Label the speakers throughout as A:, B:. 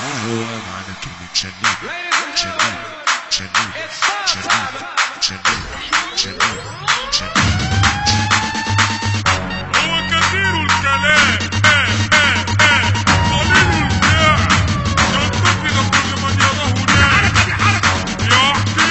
A: هو معنى كلمة جنين جنين جنين جنين جنين جنين جنين. هو كثير الكلام قليل الفعل ينتقد كل من يراه ناس يحكي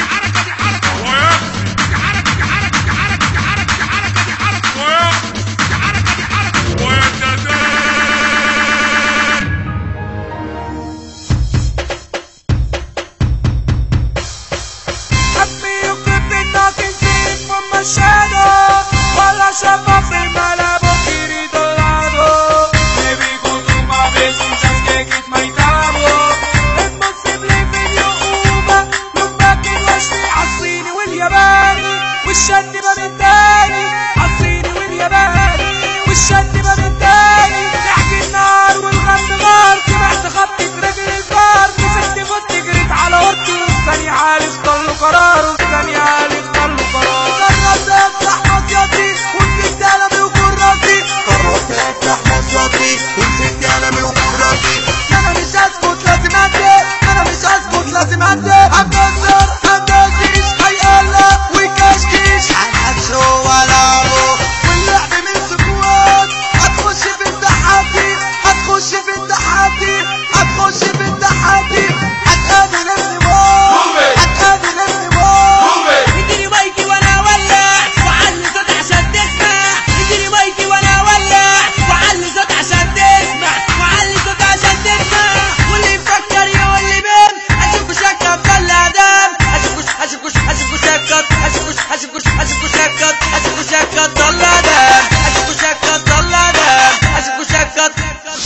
B: Chapa firma la boquirito al lado. Me vi con tu madre sin que quit my tabo. Impossible فيديو أوبا يمكن وشي عالصيني والياباني والشد ما بالتاني عالصيني والياباني والشد ما بالتاني. تحكي النار والغم غار سمعت خبطة رجل الفار مسكت فوت جريت على أوضتي والثاني عارف ضل قرار والثاني عارف ضل قرار. جربت أفتح مصياتي ونسيت ألمي وكراتي قررت أفتح مصياتي ونسيت ألمي وكراتي. أنا مش هسكت لازم أنتهي أنا مش هسكت لازم أنتهي. هنكسر هندسيش هيقلق ويكشكش هنحشو ولعبه واللعب من سكوات. هتخش في التحدي هتخش في التحدي هتخش في التحدي هتقابل النمار هتقابل النمار. اديني مايكي وانا ولع وعلي صوت عشان تسمع. اديني مايكي وانا ولع وعلي صوت عشان تسمع وعلي صوت عشان تسمع. واللي مفكر يقول لي بين اشوفه شكت طلع دم اشوفه شكت اشوفه شكت طلع دم اشوفه شكت طلع دم اشوفه شكت طلع دم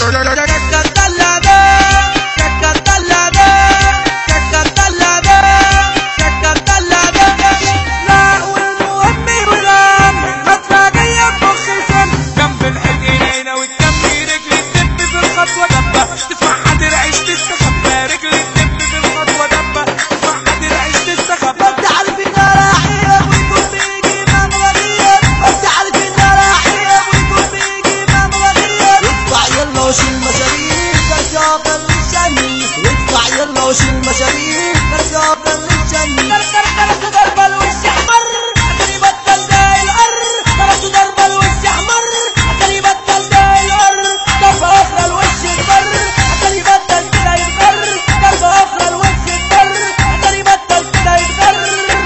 B: وشيل المشاريع نرجع للجنة. درسوا ضربة الوش احمر عشان يبطل ده القر. درسوا ضربة الوش احمر عشان يبطل ده القر. ضربة اخرى الوش البر عشان يبطل كده يتغر. ضربة اخرى الوش البر عشان يبطل كده يتغر.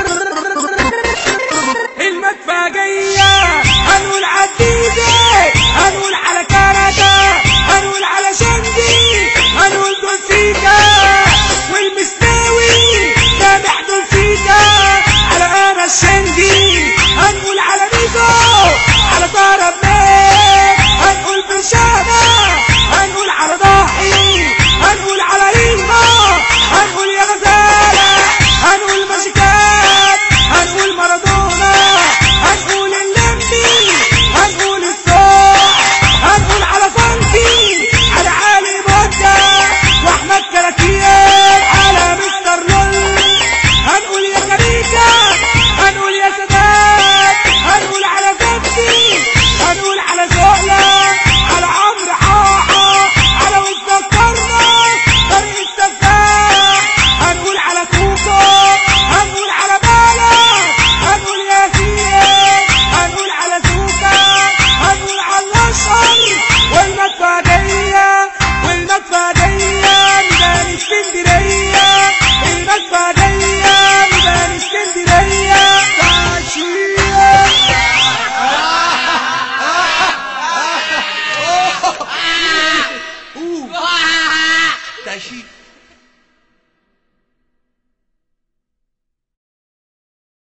B: المدفعية هنقول عالديدي هنقول على كندا هنقول على شندي هنقول دولسيكا والمستوي سامح دولسيكا على انا الشندي. هنقول على ميزو على طرب ماء هنقول برشامة هنقول على ضاحي هنقول على ريما هنقول يا غزالة هنقول ماجيكات هنقول مارادونا هنقول اللمبي هنقول الصوح هنقول على فانكي على علي مودة واحمد كراكير على مستر لول. هنقول يا كاريكا هنقول يا سادات هنقول على زبدي هنقول على زهلة على عمرو حاحة على وزكرنا طريق السفاح هنقول على كوكو هنقول على بالا هنقول يا سيد هنقول على زوكا هنقول على الاشهر والمدفعية ميدان اسكندرية المدفعية ميدان اسكندرية تاشية